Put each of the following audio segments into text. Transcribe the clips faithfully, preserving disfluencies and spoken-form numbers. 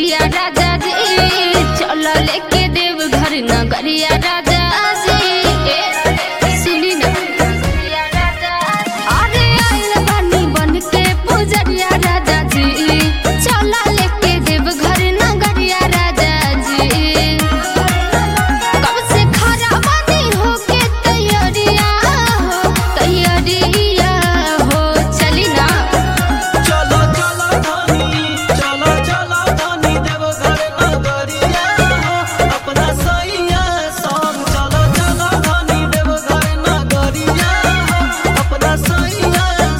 नगरिया राजा जी, चलो लेके देव घर नगरिया राजा जी। सुनी ना अरे आइल बनी बन के पुजरिया राजा जी, चलो लेके देव घर नगरिया राजा जी। कब से खड़ा बनी होके तैयारिया हो तैयारिया हो, चली ना चलो चलो धनी चलो चलो धनी देव घर नगरिया हो अपना सैया संग। चलो चलो धनी देव घर नगरिया हो अपना सैया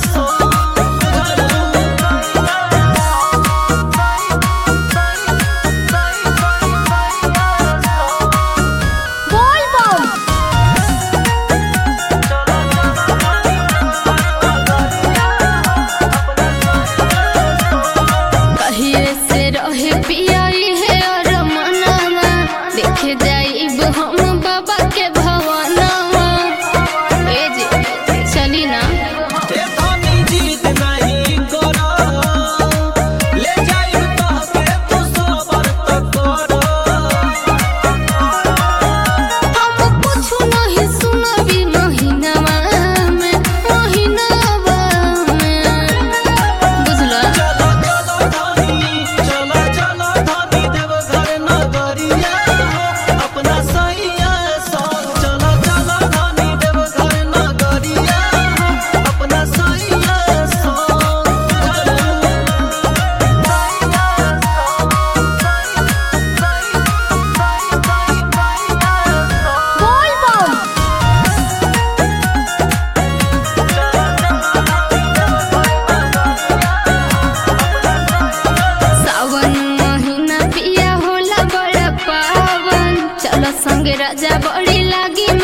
कहिए से रहे पियाई है और मनावा, देखे जाइब हम बाबा के भवनवा। ए जी चली ना ए धनी जीत नहीं करो, ले जाइब तहके तू सबर त करो। हम कुछ नहीं सुनबी महीनावा में महीनावा में, बुझला चलो चलो धनी चलो चलो धनी देव घर नगरिया हो अपना सैया संग। चलो चलो धनी देव घर नगरिया हो अपना सैया संग। बोल बम सावन महीना पिया होला बड़ा पावन, चलो संगे राजा बड़ी लागी